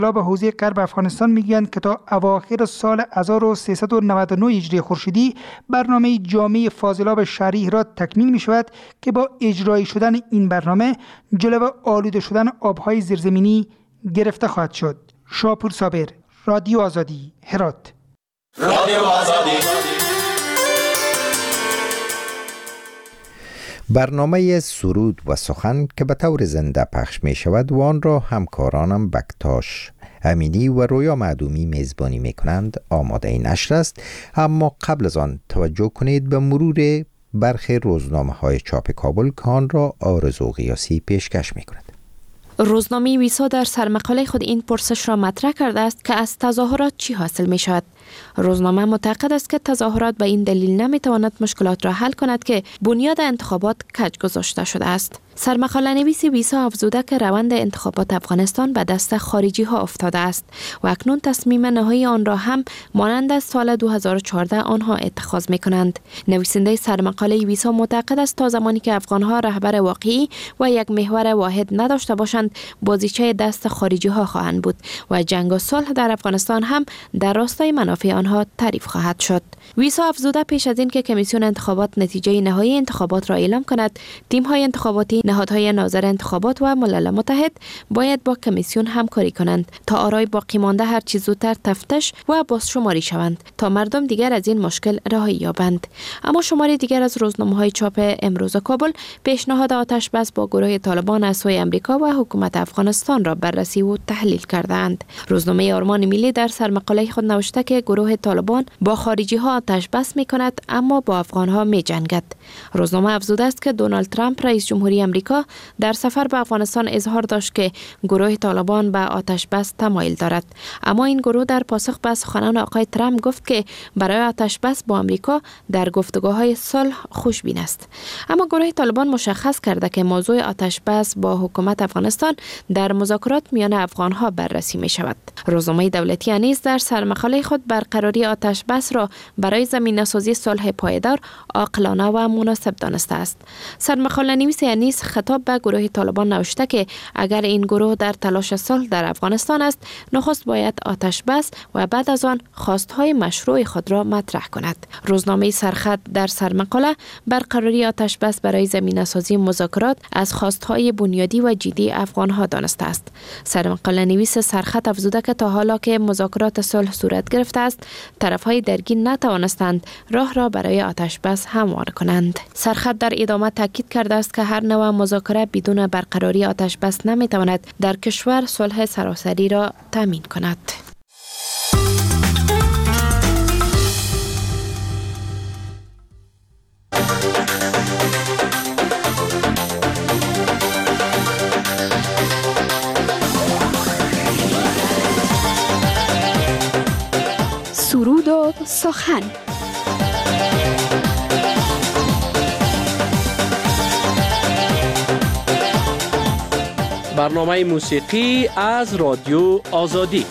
به حوزه غرب افغانستان میگویند که تا اواخر سال 1399 هجری خورشیدی برنامه جامع فاضلاب شهری هرات تکمیل می شود که با اجرایی شدن این برنامه جلو آلوده شدن آبهای زیرزمینی گرفته خواهد شد. شاپور صابر، رادیو آزادی، هرات. رادیو آزادی. برنامه سرود و سخن که به طور زنده پخش می شود و آن را همکارانم بکتاش امینی و رویا معدومی میزبانی می کنند آماده نشر است. اما قبل از آن توجه کنید به مرور برخی روزنامه های چاپ کابل که آن را آرزو قیاسی پیشکش می کند. روزنامه ویسا در سرمقاله خود این پرسش را مطرح کرده است که از تظاهرات چی حاصل می شود؟ روزنامه معتقد است که تظاهرات به این دلیل نمی تواند مشکلات را حل کند که بنیاد انتخابات کج گذاشته شده است. سرمقاله نویس ویسا افزوده که روند انتخابات افغانستان به دست خارجی ها افتاده است و اکنون تصمیم نهایی آن را هم مانند از سال 2014 آنها اتخاذ می کنند. نویسنده سرمقاله ویسا معتقد است تا زمانی که افغان ها رهبر واقعی و یک محور واحد نداشته باشند بازیچه دست خارجی ها خواهند بود و جنگ و صلح در افغانستان هم در راستای منافع آنها تعریف خواهد شد. ویسا افزوده پیش از این که کمیسیون انتخابات نتیجه نهایی انتخابات را اعلام کند، تیم های انتخاباتی، نهادهای ناظر انتخابات و ملل متحد باید با کمیسیون همکاری کنند تا آرای باقی مانده هر چه زودتر تفتش و بازشماری شوند تا مردم دیگر از این مشکل رهایی یابند. اما شماری دیگر از روزنامه‌های چاپ امروز کابل پیشنهاد آتش بس با گروه طالبان از سوی آمریکا و حکومت افغانستان را بررسی و تحلیل کردند. روزنامه آرمان ملی در سرمقاله خود نوشته که گروه طالبان با خارجی ها آتش بس می کند اما با افغان ها می جنگد. روزنامه افزوده است که دونالد ترامپ رئیس جمهوری آمریکا در سفر به افغانستان اظهار داشت که گروه طالبان به آتش بس تمایل دارد، اما این گروه در پاسخ به سخنان آقای ترامپ گفت که برای آتش بس با آمریکا در گفتگوهای صلح خوشبین است. اما گروه طالبان مشخص کرده که موضوع آتش بس با حکومت افغانستان در مذاکرات میان افغان ها بررسی می شود. روزنامه دولتی نیز در سرمقاله خود برقراری آتش بس را برای زمینه‌سازی صلح پایدار عاقلانه و مناسب دانسته است. سرمقاله نویس نیز خطاب به گروه طالبان نوشته که اگر این گروه در تلاش صلح در افغانستان است، نخست باید آتش بس و بعد از آن خواستهای مشروع خود را مطرح کند. روزنامه سرخط در سرمقاله برقراری آتش بس برای زمینه‌سازی مذاکرات از خواستهای بنیادی و جدی افغان‌ها دانسته است. سرمقاله نویس سرخط افزوده که تا حالا که مذاکرات صلح صورت گرفته است، طرف‌های درگیر نتوانستند راه را برای آتش بس هموار کنند. سرخط در ادامه تاکید کرده است که هر نوع مذاکره بدون برقراری آتش بس نمی‌تواند در کشور صلح سراسری را تامین کند. سرود و سخن. برنامه موسیقی از رادیو آزادی.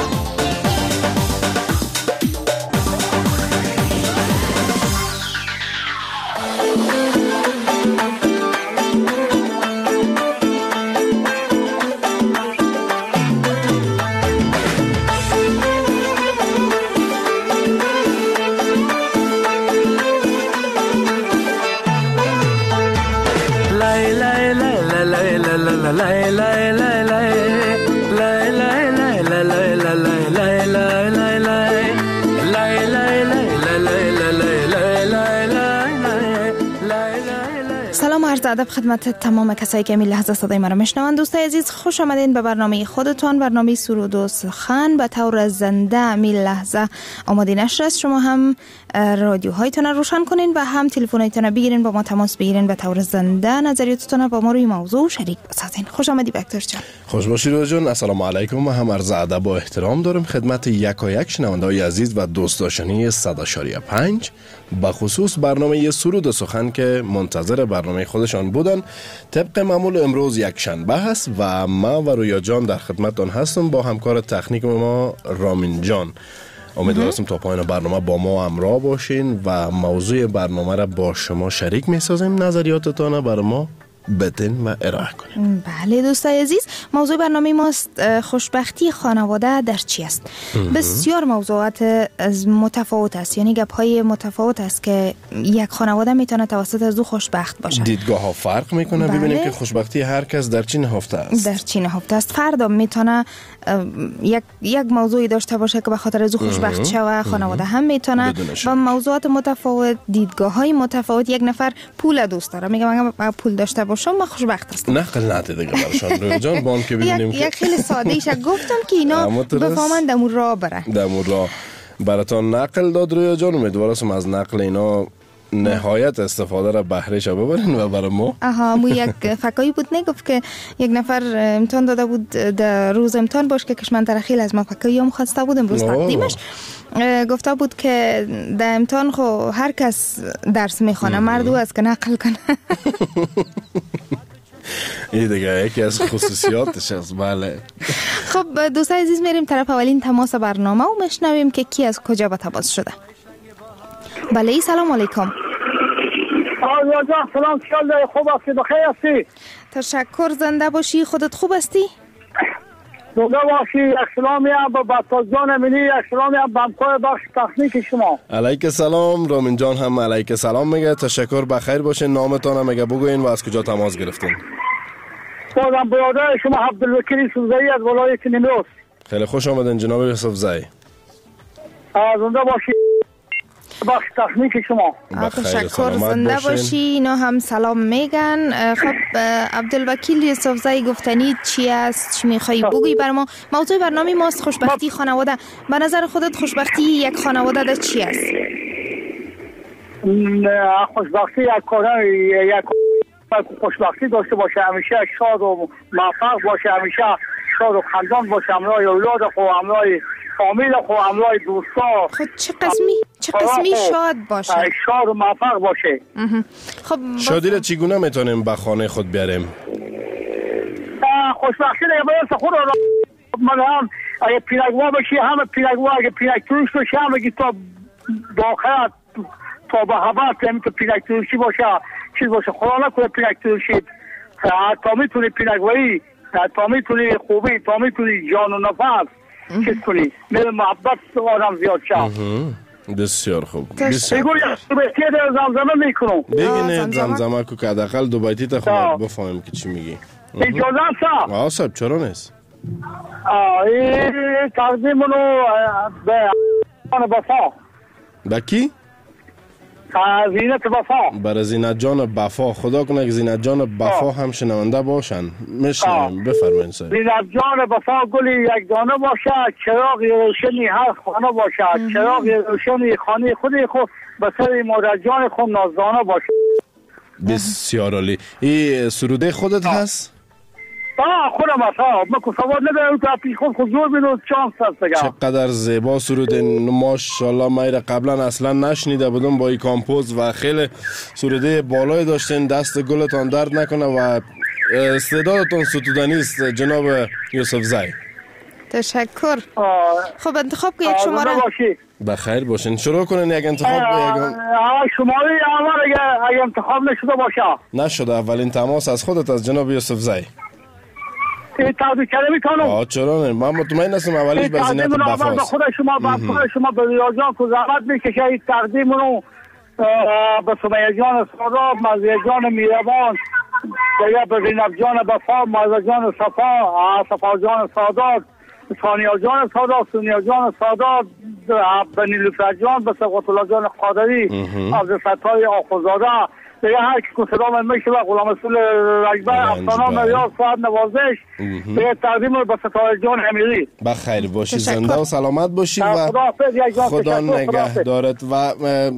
ادب خدمت تمام کسایی که این لحظه صدای ما را میشنوند. دوستای عزیز، خوش آمدین به برنامه خودتان، برنامه سرود و سخن. به طور زنده این لحظه آماده نشر است. شما هم رادیوهایتون رو روشن کنین و هم تلفن‌هایتون بگیرین، با ما تماس بگیرین، به طور زنده نظریاتتون با ما روی موضوع شریک بسازین. خوش آمدی بکتر جان. خوش باشید رویا جان. السلام علیکم و هم عرض ادب و احترام دارم خدمت یکایک شنونده‌های عزیز و دوست داشتنی 100.5 به خصوص برنامه سرود و سخن که منتظر برنامه خودشان بودن. طبق معمول امروز یک شنبه هست و ما و رویا جان در خدمتتان هستم با همکار تکنیک ما رامین جان. امیدوارم تا پایان برنامه با ما همراه باشین و موضوع برنامه را با شما شریک می‌سازیم. نظریاتتان برای ما بتین و ارائه کنیم. بله دوستای عزیز، موضوع برنامه ماست خوشبختی خانواده در چی است. بسیار موضوعات متفاوت است، یعنی گپ های متفاوت است که یک خانواده میتونه توسط از دو خوشبخت باشه. دیدگاه ها فرق میکنه. بله. ببینیم که خوشبختی هر کس در چی نهفته است. در چی نهفته است. فردا میتونه یک موضوعی داشته باشه که به خاطر از خوشبخت شوه، خانواده هم میتونه با موضوعات متفاوت، دیدگاه های متفاوت. یک نفر پول دوست داره، میگه من پول داشته باشم من خوشبخت هستم. نقل نده دیگه برشان روی جان بان که ببینیم یک خیلی ساده ایش گفتم که اینا بفهمن دمون راه بره. دمون راه براتان نقل داد روی جان. امیدوارم از نقل اینا نهایت استفاده را بهره شو ببرین و برای ما. مو یک فکایی بود نگفت که یک نفر امتحان داده بود، در روز امتحان باش که کشمن ترخیل از ما فکایی هم خواسته بود امروز تقدیمش گفته بود که در امتحان خو هر کس درس میخونه، مردو است که نقل کنه. این دیگه یکی از خصوصیاتش است. بله. خب دوستای عزیز، میریم طرف اولین تماس برنامه و میشنویم که کی از کجا به تماس شده. بله سلام علیکم. آقا جان سلام، خیال خوب هستی؟ بخیر هستی؟ تشکر، زنده باشی. خودت خوب هستی؟ زنده باشی. سلامی هم به بطازان امینی، سلامی هم به همکار بخش تخنیک شما. علیک سلام. رامین جان هم علیک سلام میگه. تشکر، بخیر باشین. نامتان هم میگه بگوین و از کجا تماس گرفتین؟ بازم برادر شما عبدالوکیل یوسفزئی از ولایت نیمروز. خیلی خوش آمدین جناب یوسفزئی. زنده باشی بخش تخنیک شما. تشکر، زنده باشی. اینا هم سلام میگن. خب عبدالوکیل یوسفزئی گفتنی چی است؟ چی میخوایی بگویی بر ما؟ موضوع برنامه ماست خوشبختی خانواده. به نظر خودت خوشبختی یک خانواده در چی است؟ خوشبختی یک خوشبختی داشته باشه، همیشه شاد و موفق باشه، همیشه شاد و خندان باشه، همراه اولاد خو، همراه فامیل خو، همراه دوستا. خب چه قسمی شاد باشه؟ شاد و موفق باشه. خب شادی را چگونه میتونیم به خانه خود بیاریم؟ خوشبختی را باید خود را من هم اگه پیرگوا بشی، همه پیرگوا اگه پیرگ تروش بشی، همه تا داخل تا به حبت همین که پیرگ تروشی باشه، چیز باشه. خدا نکنه پیرگ تروشی. تا میتونی پیرگوایی، تا میتونی خوبی، تا میتونی جان و نفس چیز کنی، میل محبت آدم زیاد شد. بسیار خوب. بگو یک بیتی در زمزمه میکنم. بگینه زمزمه که حداقل دو بیتی تا خود بفهمیم که چی میگی. اجازه است؟ صاحب چرا نیست؟ این تقدیمونو به بفا. به کی؟ زینت بفا. برای زینت جان بفا. خدا کنه که زینت جان بفا هم شنونده باشن. میشنویم، بفرمایید صاحب. زینت جان بفا گلی یک دانه باشه، چراغ روشنی هر خانه باشه، چراغ روشنی خانه خود به سر مادر جان خود نازدانه باشه. بسیار عالی. این سروده خودت هست؟ خودم هست. من که سواد ندارم تو پیش خود زور بینو چانس هست دیگه. چقدر زیبا سروده. ماشاءالله من قبلا اصلا نشنیده بودم. با این کامپوز و خیلی سروده بالای داشتین. دست گلتان درد نکنه و استعدادتون ستودنی است جناب یوسفزئی. تشکر. خب انتخاب که یک شماره. بخیر باشین. شروع کنین یک انتخاب. شماره اول اگه انتخاب نشده باشه. نشده. اولین تماس از خودت از جناب یوسفزئی. تقدیم کردم میتونم. چرا نه؟ من مطمئن هستم اولیش به زینت بفاست. خود شما به ریاضان که زحمت میکشه. این تقدیم رو به سمیه جان سادات، مزیه جان میربان، به زینب جان بفا، مزیه جان صفا جان سادات، ثانیه جان سادات، سونیه جان سادات، به نیلوفر جان، به سبقت الله جان قادری، عبدالفتاح آخوزاده، دیگه هر کی صدا من میشه و غلام رسول رجبر، افسانه ریاض، ساعت نوازش، دیگه تقدیم رو به ستاره جان امیری. بخیر باشی، زنده و سلامت باشی و خدا نگه دارد. و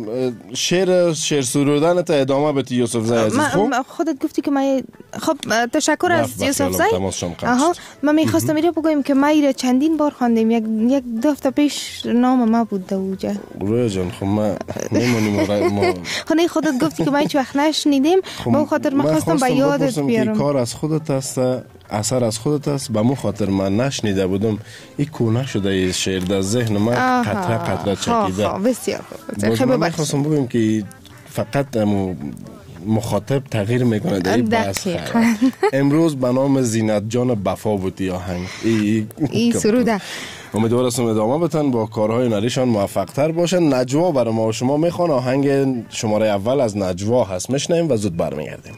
شعر سرودن تا ادامه بتی یوسفزئی عزیز. خوب خودت گفتی که من خب تشکر از یوسفزئی. من میخواستم میره بگویم که ما ایره چندین بار خواندیم. یک دو هفته پیش نام ما بود اوجا. رویا جان خب ما نمونیم. خونه خودت گفتی که ما هیچ وقت نشنیدیم. با خاطر من خواستم به یادت بیارم. کار از خودت است، اثر از خودت است. به مو خاطر من نشنیده بودم. این کونه شده این شعر در ذهن من قطره قطره چکیده. بسیار خوب. خیلی بخواستم بگم که فقط مخاطب تغییر میکنه در این بحث. امروز به نام زینت جان بفا بودی آهنگ ای سروده. امیدوار هستم ادامه بتن با کارهای هنریشان موفق تر باشن. نجوا برای ما و شما میخوان. آهنگ شماره اول از نجوا هست، میشنیم و زود برمیگردیم.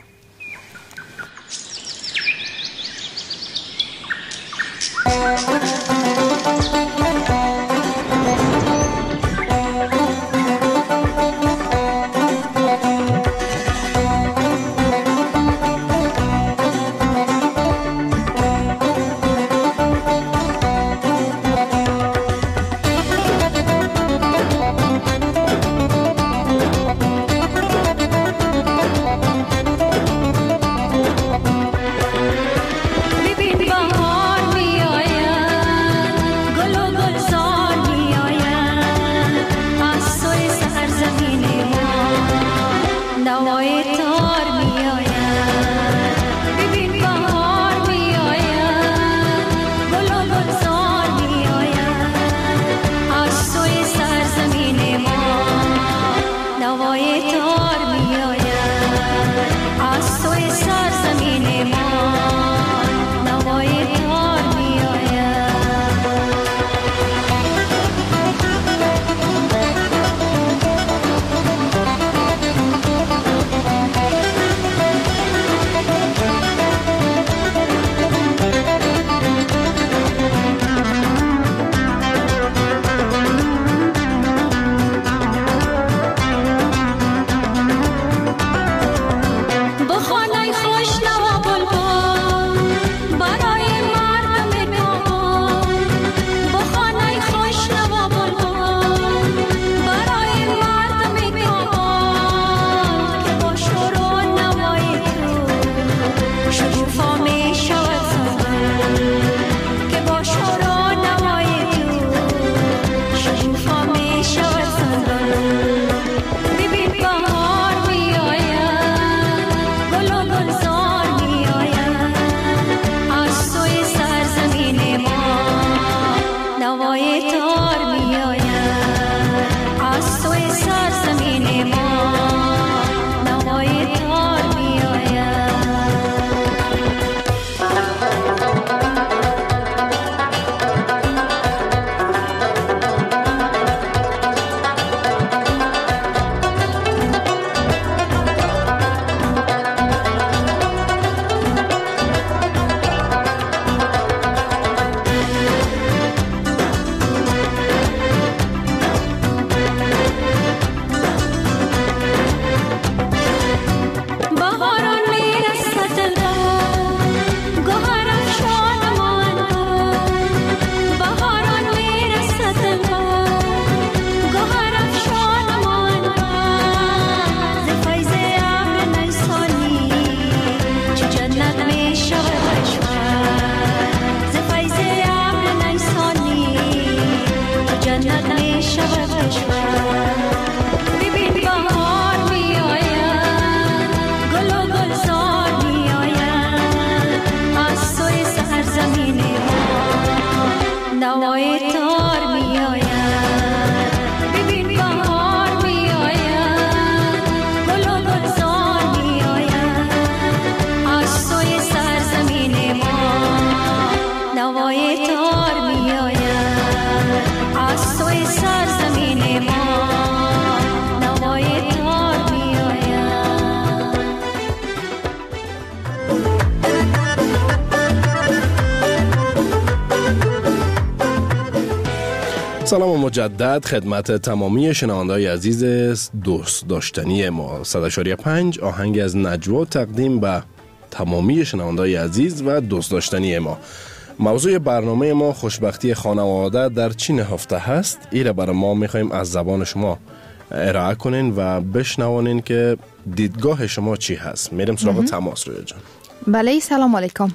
سلام مجدد خدمت تمامی شنونده‌های عزیز دوست داشتنی ما. 100.5 آهنگ از نجوا تقدیم به تمامی شنونده‌های عزیز و دوست داشتنی ما. موضوع برنامه ما خوشبختی خانواده در چی نهفته هست. ایره برای ما میخوایم از زبان شما ارائه کنین و بشنوانین که دیدگاه شما چی هست. میریم سراغ تماس. رویا جان. بله سلام علیکم.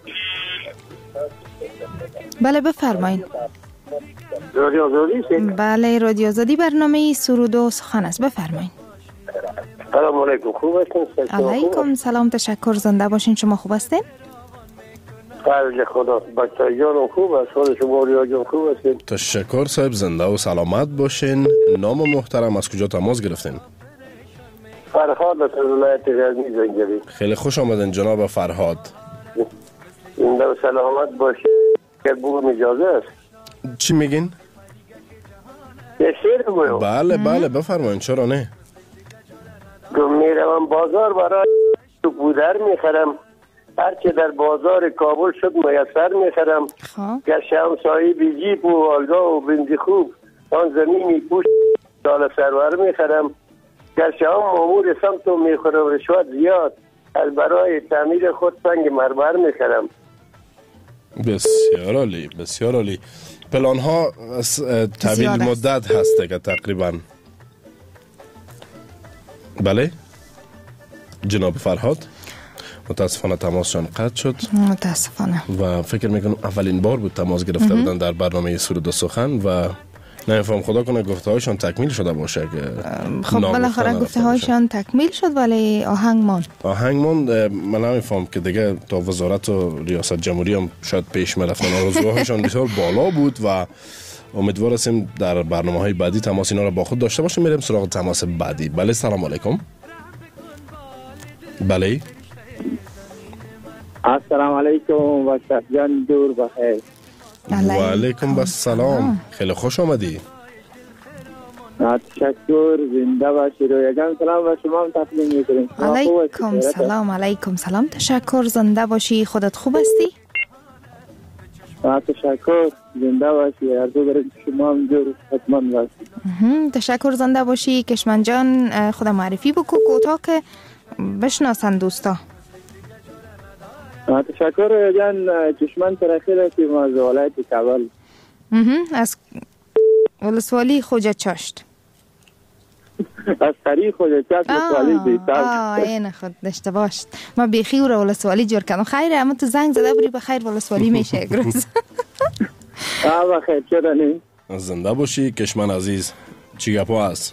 بله بفرمایید. رادیو آزادی؟ بله رادیو آزادی، برنامه سرود و سخن است، بفرمایید. سلام علیکم، خوب هستین؟ علیکم سلام، تشکر، زنده باشین. شما خوب هستین؟ بله خدا، بچه جانم خوب است، حال شما ریا جان خوب هستین؟ تشکر صاحب، زنده و سلامت باشین. نام محترم از کجا تماس گرفتین؟ فرهاد از ولایت غزنی زنجبیل. خیلی خوش آمدین جناب فرهاد. زنده و سلامت باشید. بگم اجازه است؟ چی میگین؟ یه شعر بگویم. بله بفرمایید، چرا نه؟ میروم بازار برای بودر میخرم، هرچه در بازار کابل شد میسر میخرم. گرچه هم صاحب جیب و والگاه و بنزی خوب، آن زمینی پوشت دال سرور میخرم. گرچه هم مامور سمت و میخورم رشوت زیاد، از برای تعمیر خود سنگ مرمر میخرم. بسیار عالی، بسیار عالی. پلان ها طویل مدت هسته که تقریبا. بله جناب فرهاد، متاسفانه تماسشان قطع شد. متاسفانه. و فکر میکنم اولین بار بود تماس گرفته بودن در برنامه سرود و سخن و نمیفهم خدا کنه گفته هایشان تکمیل شده باشه که خب بالاخره گفته هایشان تکمیل شد ولی آهنگ ماند. من نمیفهم که دیگه تا وزارت و ریاست جمهوری هم شاید پیش میرفتن. آرزوهایشان بسیار بالا بود و امیدوار هستیم در برنامه های بعدی تماس اینا را با خود داشته باشیم. میریم سراغ تماس بعدی. بله سلام علیکم. بله السلام علیکم و شبجان دور بخیر. و علیکم السلام. خیلی خوش آمدی. تشکر. زنده باشی رویا جان. سلام و شما هم تقدیم میکنیم. علیکم سلام. تشکر. زنده باشی. خودت خوب هستی؟ تشکر. زنده باشی. ارزو داریم شما هم جور حتما باشی. تشکر. زنده باشی. کشمن جان خود معرفی بکو کوتاه که بشناسن دوستا. تشکر جان. کشمن ترخیر هستی ما از ولایت کابل. از ولسوالی خوجه چاشت. از طریق خوجه چاشت ولسوالی دیتا. این خود داشته باشت. ما بیخی او را ولسوالی جور کردم. خیره اما تو زنگ زده بری بخیر ولسوالی میشه اگروز. بخیر چرا نیم. زنده باشی کشمن عزیز. چی گپا هست؟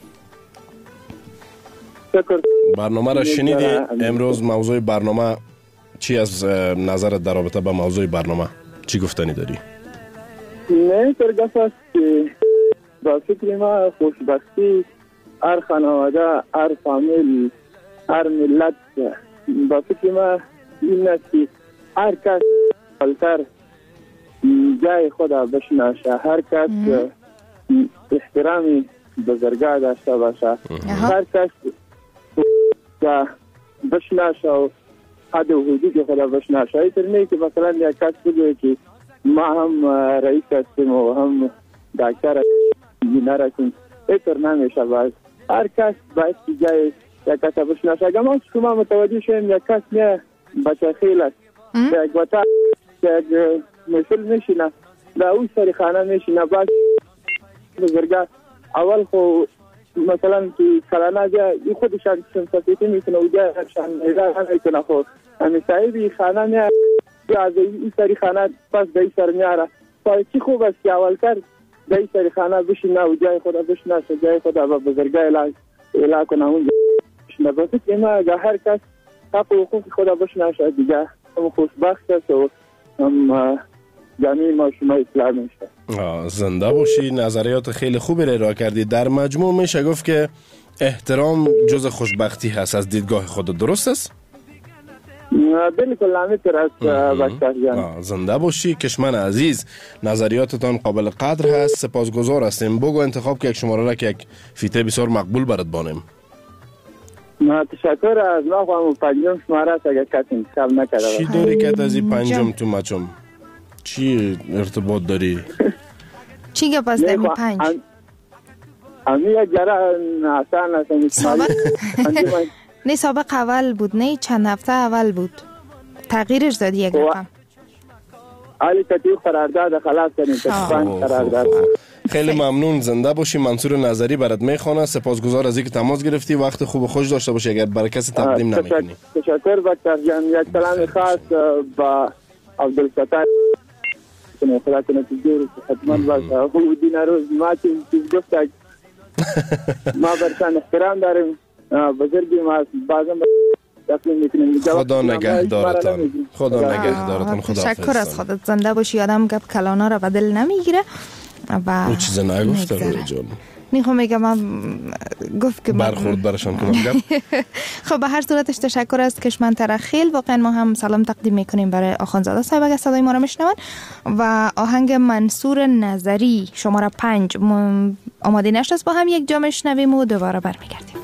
برنامه را شنیدی؟ امروز موضوع برنامه چی از نظرت در رابطه با موضوع برنامه چی گفتنی داری؟ نه ترگف است که با فکر ما خوشبختی هر خانواده، هر فامیل، هر ملت با فکر ما این است که هر کس بالتر جای خود بشناسه، هر کس احترامی بزرگاه داشته باشه، هر کس بشناسه و حد و حدود خود بشناسه. اینطور نه که مثلا یک کس بگوید که ما هم رئیس هستیم و هم دکتر انجینر هستیم. اینطور نمیشه. باید هر کس باید که جای یک کس بشناسه. اگر ما شما متوجه شویم یک کس نه بچه خیل است، یک وطن یک مثل میشینه در اون سری خانه میشینه، باید بزرگه اول خو مثلا که کلانه جا این خودشان سنسفیتی میکنه و جا شان ایران میکنه. خود همی صاحبی خانه میاره از این سری خانه پس در این سر میاره. پای چی خوب است که اولتر در این سری خانه بشینه و جای خدا بشناسه، جای خدا با بزرگه اعلا کنه اون بشنه. بس که ما اگر هر کس حق و حقوق خدا بشناسه دیگه هم خوشبخت است و هم جمعی ما شما اسلام میشه. زنده باشی. نظریات خیلی خوبی را کردی. در مجموع میشه گفت که احترام جز خوشبختی هست از دیدگاه خود. درست است؟ بالکل همینطور است بشتر جان. زنده باشی کشمن عزیز. نظریاتتان قابل قدر هست. سپاسگزار هستیم. بگو انتخاب که یک شماره را که یک فیته بسیار مقبول برات بانیم. تشکر. از ما خواهم پنجم شماره است اگر کسی انتخاب نکرده. چی داری که از این پنجم تو مچم؟ چی ارتباط داری؟ چی گپ است در پنج؟ امی یک جره آسان است. نه سابق اول بود، نه چند هفته اول بود. تغییرش دادی یک رقم. حالی تطبیق قرارداد خلاص کنیم. قرارداد. خیلی ممنون. زنده باشی. منصور نظری برات میخوانه. سپاسگزار از اینکه تماس گرفتی. وقت خوب و خوش داشته باشی. اگر برای کسی تقدیم نمیکنی. تشکر بچه جان. یک سلام خاص با عبدالستار خدا کنه که جور حتما باشه. او دین روز ما چیز گفتک ما برشان احترام داریم. بزرگی ما بازم تقدیم میکنیم. خدا نگهدارتان. خدا نگهدارتان. تشکر از خودت. زنده باشی. آدم گپ کلانا را بدل نمیگیره و او چیز نگفته روی جان. نیخو میگم من گفت که برخورد برشان کنم. خب به هر صورتش تشکر از کشمن ترخیل. واقعا ما هم سلام تقدیم میکنیم برای آخوندزاده صاحب اگه صدای ما را میشنون و آهنگ منصور نظری شماره 5 آماده نشست با هم یک جا میشنویم و دوباره برمیگردیم.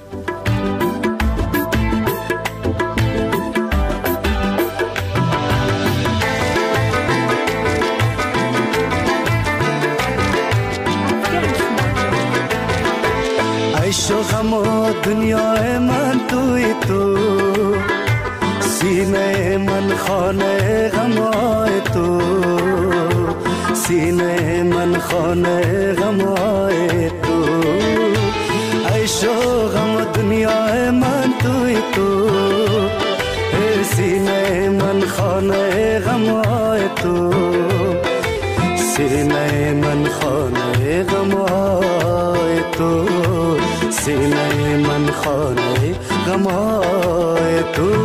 عیش و غم و دنیای من توی تو، سینه من خانه غمای تو، سینه من خانه غمای تو. عیش و غم و دنیای من توی تو، سینه من خانه غمای تو، سینه من خانه غمای تو، سینه من خانه غمای تو.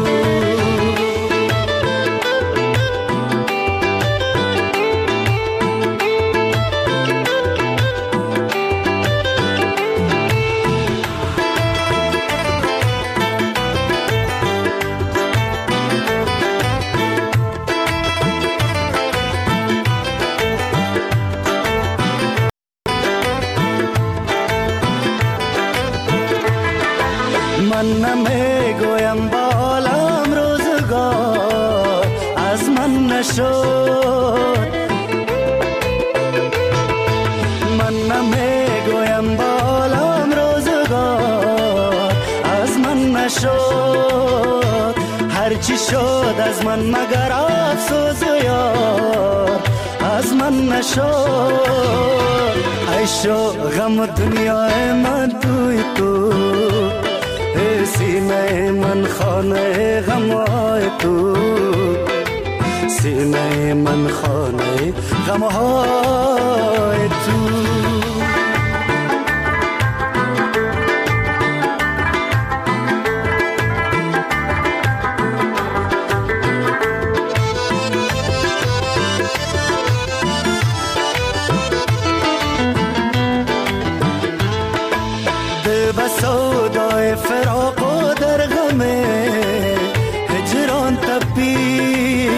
من نمیگویم بالم روزگار از من نشد، من نمیگویم بالم روزگار از من نشد. هرچی شد از من مگر افسوس یار از من نشد. عیش و غم دنیای من توی تو، سینه من خانه غمای تو، سینه من خانه غمای تو. سودای فراق و در غم هجران تپی،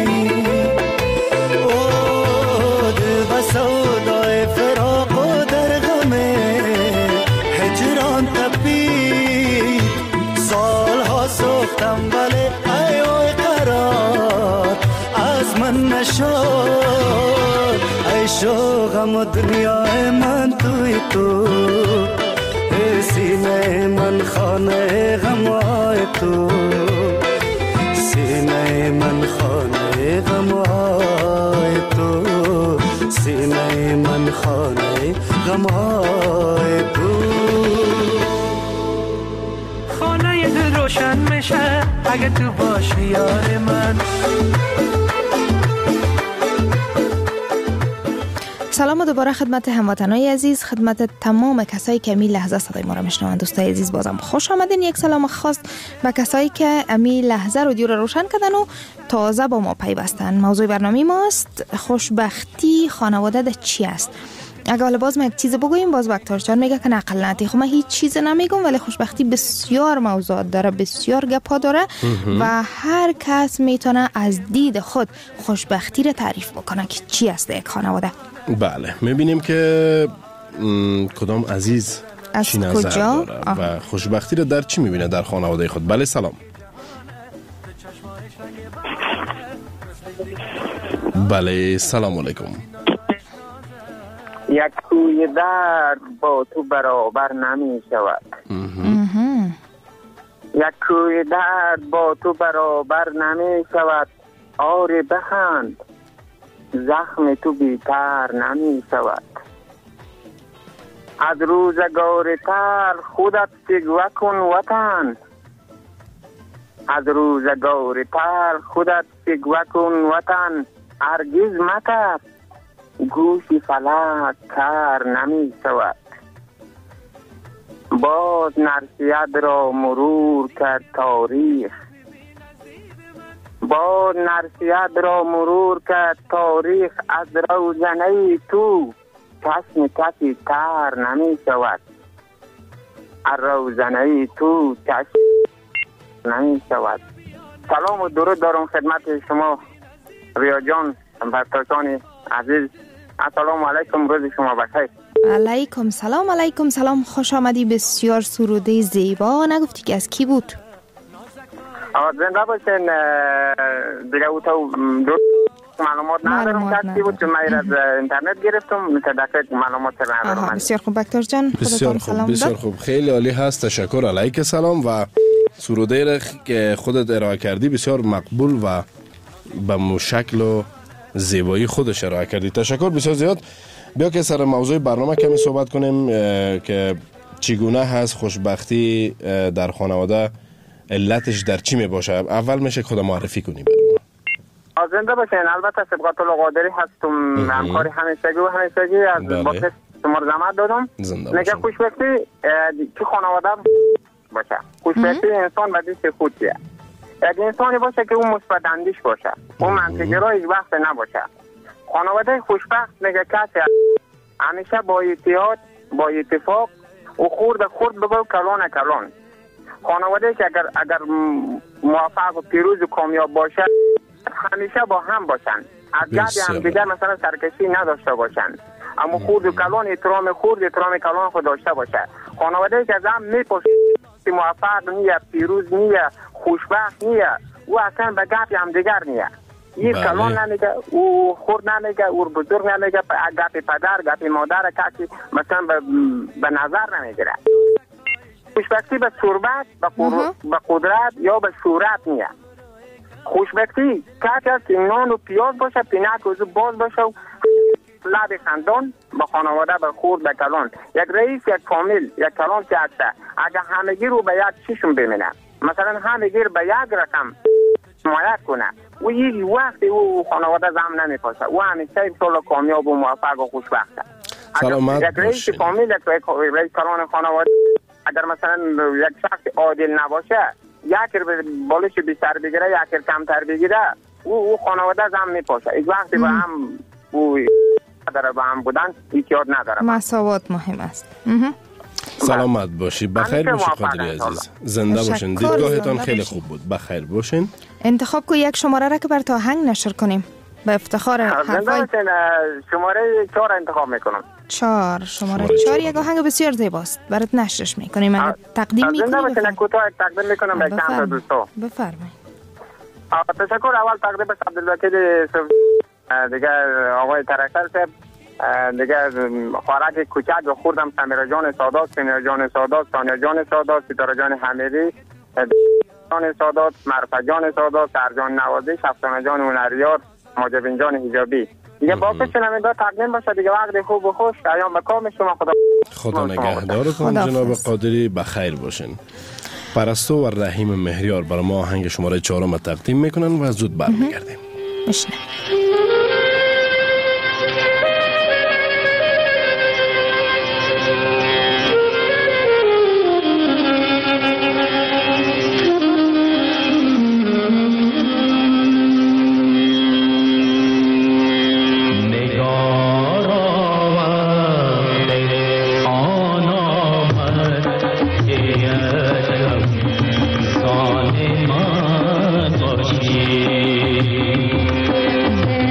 او دل به سودای فراق و در غم هجران تپی. سالها سوختم ولی ای وای قرار از من نشد. عیش و غم و دنیای من توی تو، سینه من خانه غمای تو، سینه من خانه غمای تو، سینه من خانه غمای تو. خانه دل روشن میشه اگه تو باشی یار من. سلام دوباره خدمت هموطنای عزیز، خدمت تمام کسایی که امی لحظه صدای ما را میشنوند. دوستای عزیز بازم خوش آمدین. یک سلام خاص به کسایی که امی لحظه رادیو را روشن کردن و تازه با ما پیوستن. موضوع برنامه ماست خوشبختی خانواده چی است. اگه حالا باز ما یک چیز بگوییم باز بکتاش جان میگه که نقل نتی. خب من هیچ چیز نمیگم ولی خوشبختی بسیار موضوعات داره، بسیار گپا داره و هر کس میتونه از دید خود خوشبختی را تعریف بکنه که چی است یک خانواده. بله میبینیم که کدام عزیز چی نظر داره و خوشبختی رو در چی میبینه در خانواده خود. بله سلام. بله سلام علیکم. یک کوی درد با تو برابر نمی شود، یک کوی درد با تو برابر نمی شود. آره بخند زخم تو بیتر نمی شود. از روزگار تر خودت سگوه کن وطن، از روزگار تر خودت سگوه کن وطن. هرگز مترس گوشی فلک کر نمی شود. باز نرسید را مرور کرد تاریخ، باز نرسید را مرور کرد تاریخ. از روزنه تو چشم کسی تر نمی شود. روزنه تو کشف نمی شود. سلام و درود دارم خدمت شما ریا جان بختاشان عزیز. السلام علیکم، روز شما بخیر. علیکم سلام، خوش آمدی. بسیار سروده زیبا. نگفتی که از کی بود؟ زنده باشین. دیگه او تو معلومات ندارم که کی بود که من از اینترنت گرفتم، مثل دقیق معلومات ندارم. بسیار خوب بکتر جان، بسیار خوب، بسیار خوب، خیلی عالی هست. تشکر. علیک سلام. و سروده که خودت ارائه کردی بسیار مقبول و به شکل و زیبایی خودش ارائه کردی. تشکر بسیار زیاد. بیا که سر موضوع برنامه کمی صحبت کنیم که چگونه هست خوشبختی در خانواده، علتش در چی می باشه. اول میشه خود معرفی کنی برام. زنده باشین. البته سبقت الله قادری هستم، همکاری همیشگی از با کس شما زحمت دادم. نگه خوشبختی که خانواده باشه. خوشبختی انسان به دست خودیه. یک انسانی باشه که اون مثبت اندیش باشه، اون منطقه‌گرا هیچ وقت نباشه. خانواده خوشبخت نگه کسی همیشه با اتحاد، با اتفاق و خورد بگو کلان. خانواده که اگر موفق و پیروز و کامیاب باشه همیشه با هم باشن، از گردی هم دیگر مثلا سرکشی نداشته باشن، اما خورد و کلان احترام کلان خود داشته باشه. خانواده که از هم میپرسه موفق نیه، پیروز نیه، خوشبخت نیه، او اصلا به گردی هم دیگر نیه. این کلان نمیگه، او خورد نمیگه، او بزرگ نمیگه، گپ پدر گپ مادر کسی مثلا به نظر نمیگیره. خوشبختی به ثروت، به قدرت یا به شهرت نیه. خوشبختی کسی است که نان و پیاز باشه، پینک و باز باشه و لب خندان به خانواده، به خورد، به کلان. یک رئیس، یک فامیل، یک کلان که هسته اگر همگی رو به یک چیشون ببینه، مثلا همگی رو به یک رقم حمایت کنه، و یک وقتی او خانواده زم نمیپاشه، او همیشه انشالله کامیاب و موفق و خوشبخته. سلامت یک رئیس فامیل، یک رئیس کلان خانواده اگر مثلا یک شخص عادل نباشه، یک بالش بیشتر بگیره، یک کمتر بگیره، او خانواده زم میپاشه. یک وقتی با هم او داره با هم بودن ایجاد نداره. مساوات مهم است. سلامت باشی، بخیر باشی قادری عزیز. زنده باشین. دیدگاهتان خیلی خوب بود. بخیر باشین. انتخاب کو یک شماره را که بر تو آهنگ نشر کنیم به افتخار حرفای. شماره 4 انتخاب میکنم. 4 شماره 4 یک آهنگ بسیار زیباست، برات نشرش میکنیم. اگه تقدیم میکنیم زنده کوتاه تقدیم میکنم به چند تا دوستو. بفرمایید. تشکر. اول تقدیم به عبدالوکیل دیگه آقای ترکتر صاحب، دیگه خوارک کوچک و خوردم سمیرا جان سادات، سمیرا جان سادات، ثانیه جان سادات، ستاره جان حمیدی، جان سادات، معرفت جان سادات، سرجان نوازی، شفتانه جان هنریار، ماجبین جان حجابی. دیگه با پیشنهاد میداد تقدیم باشه. دیگه وقت خوب و خوش ایام بکام شما. خدا نگهدارتون جناب قادری. بخیر باشین. پرستو و رحیم مهریار برای ما آهنگ شماره 4 تقدیم میکنن و زود برمیگردیم. بشنویم. Thank you.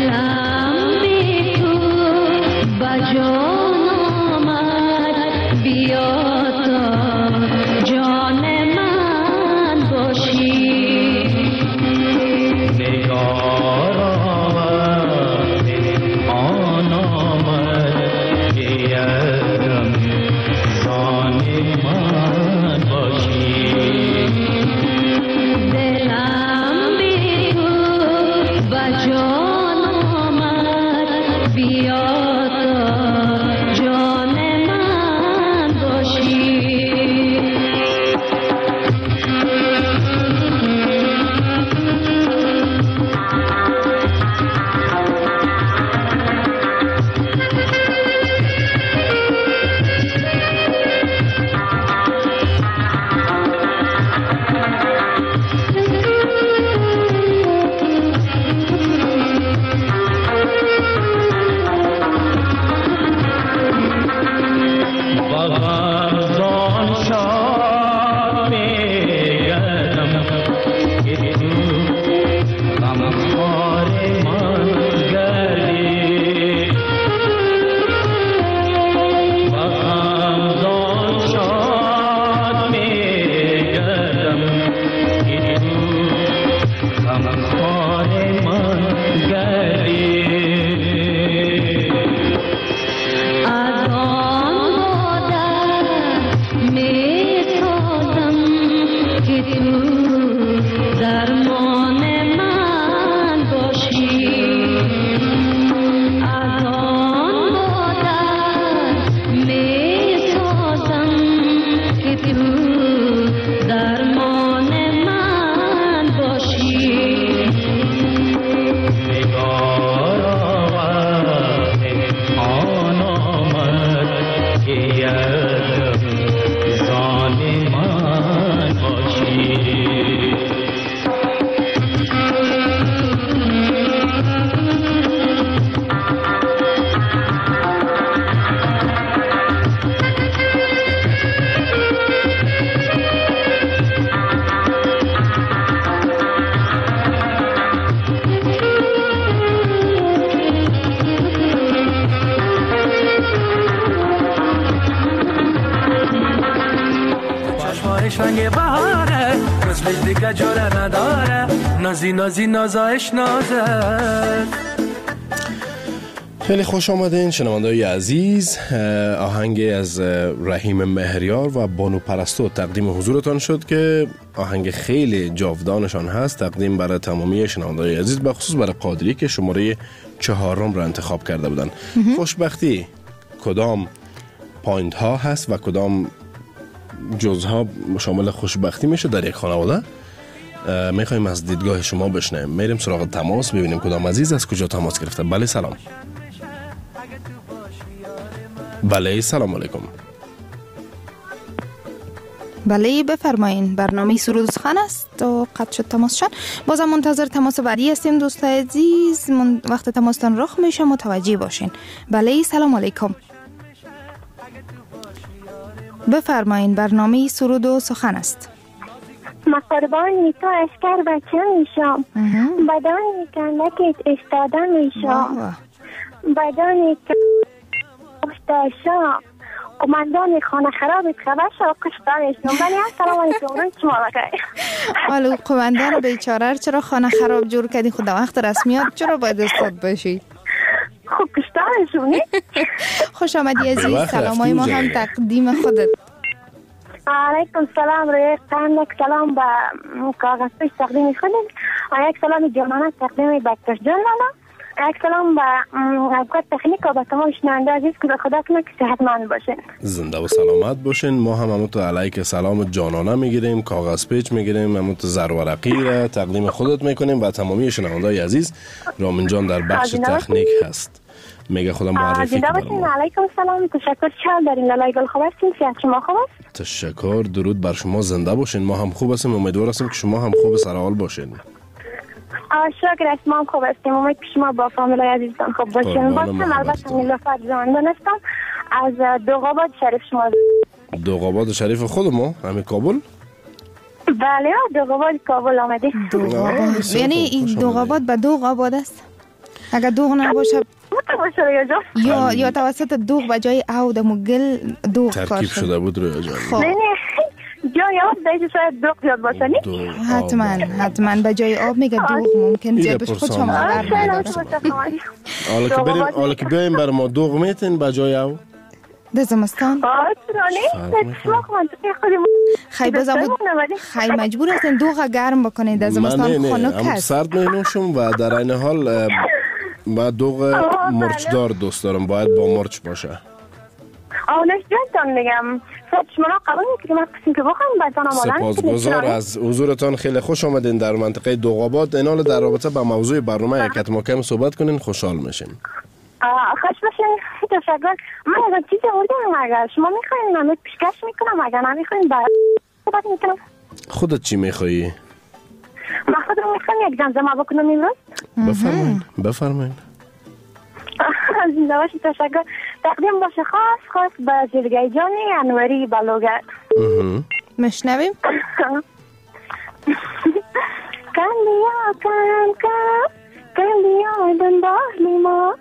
رنگ بهاره مثلش دیگه جوره نداره نازی نازی نازایش نازه. خیلی خوش آمدین شنونده‌های عزیز. آهنگ از رحیم مهریار و بانو پرستو تقدیم حضورتان شد که آهنگ خیلی جاودانشان هست، تقدیم برای تمامی شنونده‌های عزیز، به خصوص برای قادری که شماره 4 را انتخاب کرده بودن. خوشبختی کدام پوینت ها هست و کدام جزها شامل خوشبختی میشه در یک خانواده؟ میخوایم از دیدگاه شما بشنویم. میریم سراغ تماس ببینیم کدام عزیز از کجا تماس گرفته. بله سلام. بله سلام علیکم. بله بفرمایین. برنامه سرود و سخن است و قطع شد تماسشان. بازم منتظر تماس بعدی هستیم دوستای عزیز. وقت تماستان رخ میشه متوجه باشین. بله سلام علیکم. بفرمایین. برنامه سرود و سخن است. مقربانی تو اشکر بچه میشم، بدانی کندکت اشتاده میشم، بدانی که اشتاشم قماندان خانه خرابت خبر شا قشتانشم. بلی السلام علیکم. روی شما بخیر. ولو قماندان بیچاره چرا خانه خراب جور کردی؟ خدا وقت رسمیات چرا باید استاد باشی؟ خوب قشتانشم نی؟ خوش آمدی عزیز. سلامای ما هم تقدیم خودت. علیکم سلام. روی تندک سلام به کاغذ پیش تقدیم خودت. یک سلام جانانه تقدیم بکتش جان لالا. یک سلام به افکار تکنیک و به تمام شنونده عزیز که خدا کنه که صحتمند باشین، زنده و سلامت باشین. ما هم همون تو علیک سلام جانانه میگیریم، کاغذ پیچ میگیریم، همون تو زرورقی را تقدیم خودت میکنیم و تمامی شنونده عزیز. رامین جان در بخش تکنیک هست، میگه خدا معرفی کنه. علیکم سلام. تشکر. چال دارین لالای گل خوب هستین؟ صحت شما خوب است؟ تشکر. درود بر شما. زنده باشین. ما هم خوب هستیم. امیدوار هستیم که شما هم خوب سر حال باشین. شکر است. ما هم خوب هستیم. امید که شما با فامیلای عزیزتان خوب باشین. باشم البته نیلوفر زنده هستم از دوغاباد شریف. شما دوغاباد شریف خود ما همین کابل؟ بله دوغاباد کابل آمده. یعنی این دوغاباد به دوغ آباد است؟ اگر دوغ نباشه یا توسط دوغ به جای او دمو گل دوغ ترکیب شده بود روی جان. نه نه جای آب دیگه شاید دوغ زیاد باشه نی؟ حتما به جای آب میگه دوغ ممکن زیاد بشه. خود شما حالا که بیاییم بر ما دوغ میتین به جای او در زمستان؟ خیلی بازم بود خیلی مجبور هستین دوغ گرم بکنید در زمستان خنک هست. من سرد مینوشم و در این حال با دوغ مرچدار دوست دارم، باید با مرچ باشه. آنش جانتان میگم شما قبول میکنیم من قسم که بخوایم بعدان آمالان. سپاسگزار از حضورتان. خیلی خوش آمدین در منطقه دوغاباد. این حال در رابطه با موضوع برنامه یکت محکم صحبت کنین خوشحال میشیم. خوش باشین. تشکر. من از چیزی آوردم اگر شما میخواین من پیشکش میکنم، اگر نمیخواین صحبت میکنم. خودت چی میخوایی؟ من خودم میخوایم یک زمزمه بکنم امروز. بفرمایید. زنده باشی. تشکر. تقدیم باشه خاص به جلگه جانی انوری بلوگر. مشنویم. کندیا کندیا دنبال ما،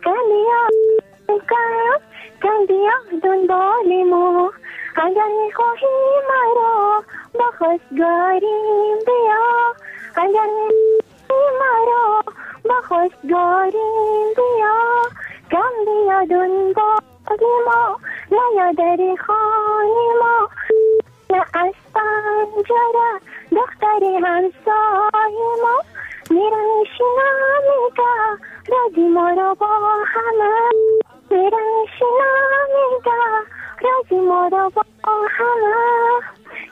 کندیا دنبال ما، اگر میخواهی مرا با خواستگاریم بیا، اگر میخواهی مرا با خواستگاریم بیا، کندیا دنبال ما، نیا در خانه ما، نه از پنجره دختری همسایه ما، میرنشینم میگه رادی ما را با همه، میرنشینم میگه رازی ما را با هم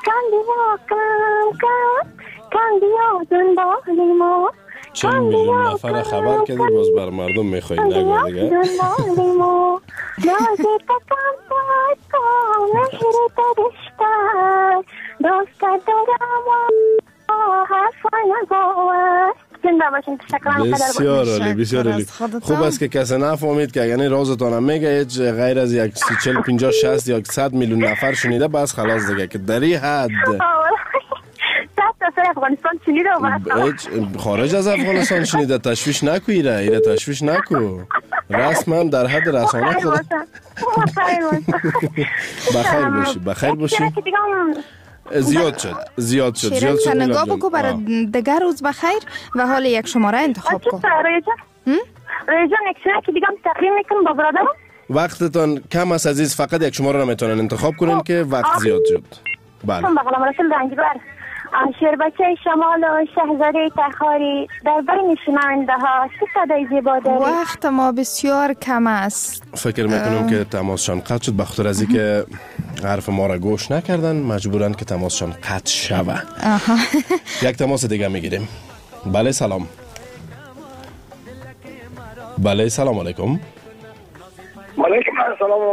کندیا دنبال ما چند میلیون نفر خبر کردی باز بر مردم میخوایی نگو دیگه دنبال ما نازی تکم باید با مهر درشتر دوست دارم و حرفا نگوست. زنده باشین. تشکرم. بسیار عالی، بسیار عالی. خوب است که کسی نفهمید که یعنی رازتان میگه هیچ غیر از یک 40 50 60 یا 100 میلیون نفر شنیده بس خلاص دیگه که در این حد افغانستان شنیده و خارج از افغانستان شنیده. تشویش نکو ایره تشویش نکو، رسما در حد رسانه خود. بخیر باشی. زیاد شد. شیرین نگاه بگو برای دیگر روز بخیر و حال یک شماره انتخاب کن. ریجان یک شماره که دیگه تقدیم میکنم با برادرم. وقتتان کم است عزیز، فقط یک شماره را میتونن انتخاب کنین که وقت زیاد شد. بله. بغلام رسول رنجبر، شیر بچه شمال و شهزاده تخاری در بین شنونده ها چه صدای زیبا داری؟ وقت ما بسیار کم است. فکر میکنم که تماسشان قطع شد، بخاطر از اینکه حرف ما را گوش نکردن مجبورن که تماسشان قطع شوه. یک تماس دیگه میگیریم. بله سلام. بله سلام علیکم. علیکم السلام.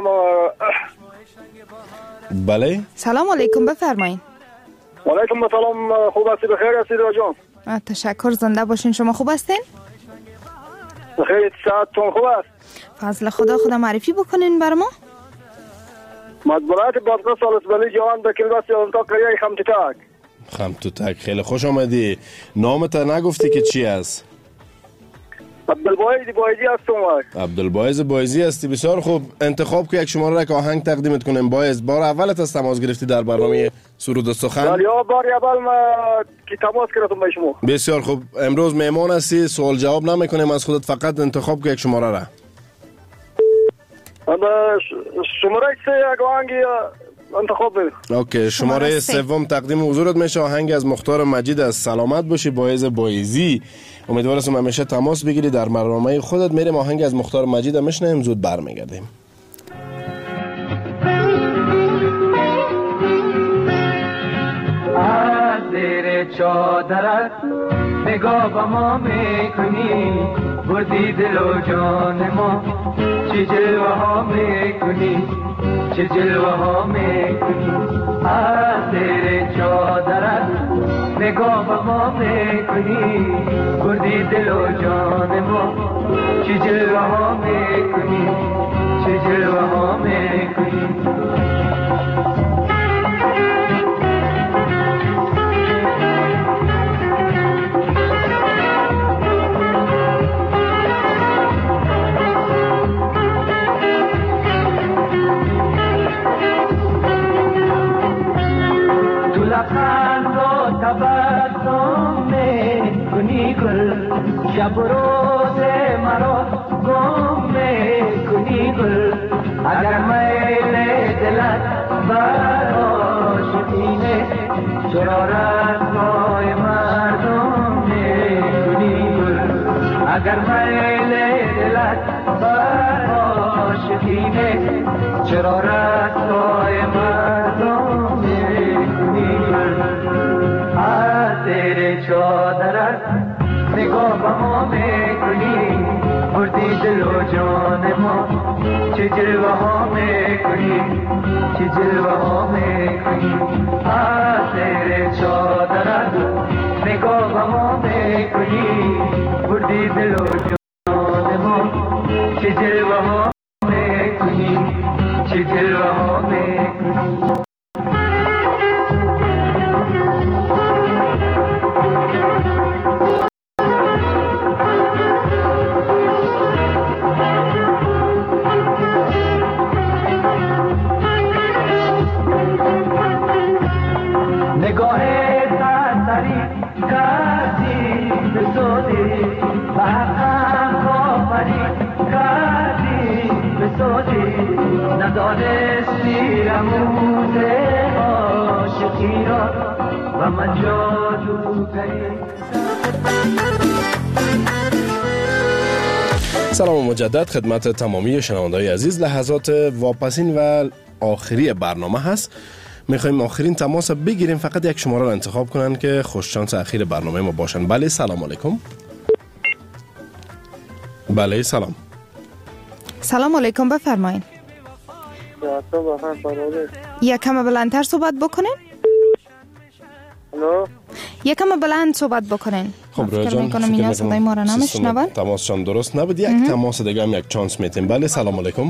بله سلام علیکم، بفرمایید. علیکم السلام. خوب هستی؟ بخیر هستی جان؟ تشکر. زنده باشین. شما خوب هستین؟ بخیر. ساعتتون خوب است؟ فضل خدا معرفی بکنین بر ما. مطبوعات پادکست سالسبلی جوان به کلباس یونتا کریای خمتوتک. خیلی خوش آمدی. نامت نگفتی که چی است؟ عبدالبایز بایزی هستم. عبدالبایز بایزی هستی. بسیار خوب. انتخاب که یک شماره را که آهنگ تقدیمت کنیم. بایز بار اولت از تماس گرفتی در برنامه سرود و سخن؟ بار اول ما که تماس گرفتم با شما. بسیار خوب. امروز مهمان هستی، سوال جواب نمیکنیم از خودت، فقط انتخاب که یک شماره را. شماره 3 یک آهنگ انتخاب بده. اوکی. شماره 3 تقدیم حضورت میشه. آهنگ از مختار مجید از سلامت باشی بایز بایزی. امیدوارم همیشه تماس بگیری در برنامه خودت. میریم آهنگ از مختار مجید میشنیم، زود برمیگردیم. از زیر چادرت نگاه با ما میکنی، بردی دل و جان ما، چه جلوه ها میکنی، چه جلوه ها میکنی. از زیر چادرت نگاه با ما میکنی، بردی دل و جان ما، چه جلوه ها میکنی، چه جلوه ها میکنی. لبخند و تبسم میکنی گل، شب و روز مرا گم میکنی گل. اگر میل دلت بر آشتینه، چرا رسوای مردم میکنی گل. اگر میل دلت بر آشتینه، چرا رسوای مردم میکنی گل. از زیر چادرت نگاه با ما میکنی، بردی دل و جان ما، چه جلوه ها میکنی، چه جلوه ها میکنی. از زیر چادرت نگاه با ما میکنی، بردی دل و جان ما، چه جلوه ها میکنی، چه جلوه ها میکنی. نگاه سرسری کردی به سودی، برهم کافری کردی به سودی. ندانستی رموز عاشقی را و من جادوگری. سلام مجدد خدمت تمامی شنونده‌های عزیز. لحظات واپسین و آخری برنامه هست. میخوایم آخرین تماس بگیریم، فقط یک شماره رو انتخاب کنن که خوش شانس اخیر برنامه ما باشن. بله سلام علیکم. بله سلام. سلام علیکم، بفرمایید. یک کم بلندتر صحبت بکنین. الو. یک کم بلند صحبت بکنین. خب رویا جان، اینا صدای ما را نمیشنون. تماسشان درست نبود. یک تماس دیگه هم یک چانس میتیم. بله سلام علیکم.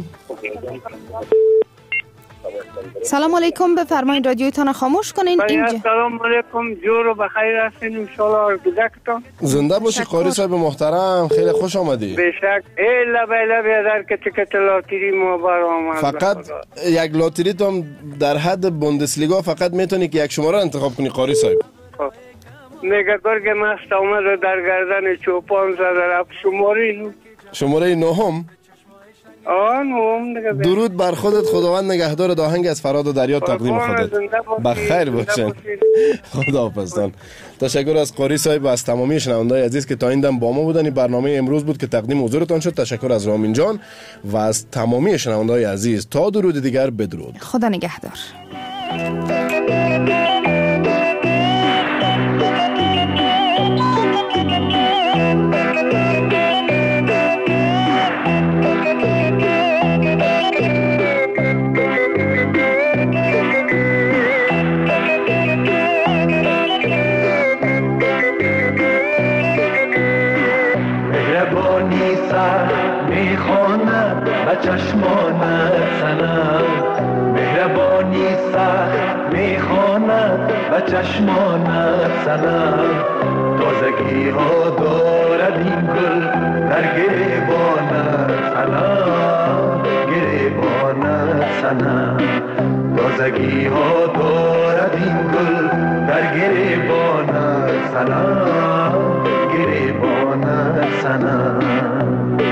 سلام علیکم، بفرمایید رادیوتان خاموش کنین. اینجا سلام علیکم، جور و بخیر هستین ان شاء الله. گذشتم زنده باشی قاری صاحب محترم، خیلی خوش آمدی. بشک الا بلا بیادر که تیکت لاتری ما برام فقط یک لاتری تو در حد بوندسلیگا فقط میتونی که یک شماره انتخاب کنی قاری صاحب. میگه گرگ مست اومد در گردن چوپان زده رفت شماره نهم. درود بر خودت، خداوند نگهدار. آهنگ از فراد و دریا تقدیم خودت. بخیر باشین. خداحافظتان. تشکر از قاری صاحب و از تمامی شنونده‌های عزیز که تا این دم با ما بودن. برنامه امروز بود که تقدیم حضورتان شد. تشکر از رامین جان و از تمامی شنونده‌های عزیز. تا درود دیگر، بدرود. خدا نگهدار. چشمانت سنم مهربانی سخت میخواند و چشمانت سنم تازگی ها دارد این گل در گریبانت سنم گریبانت سنم تازگی ها دارد این گل در گریبانت سنم گریبانت سنم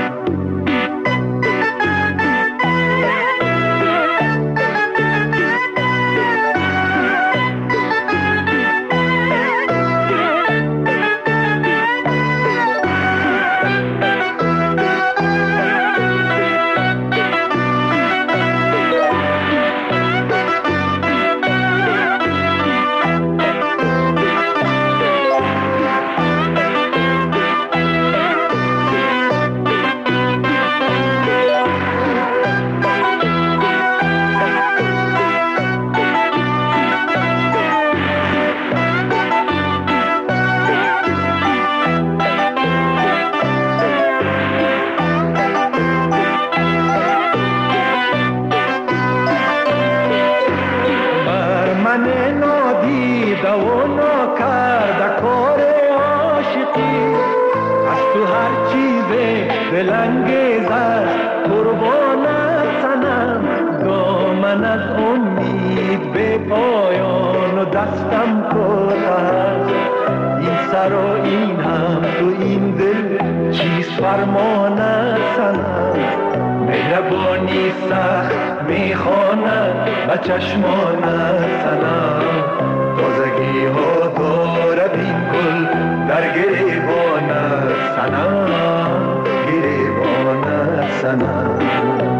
دستم کوتاه این سر و این هم تو این دل چیز فرمانت سنم مهربانی سخت میخواند و چشمانت سنم تازگی ها دارد این گل در گریبانت سنم گریبانت سنم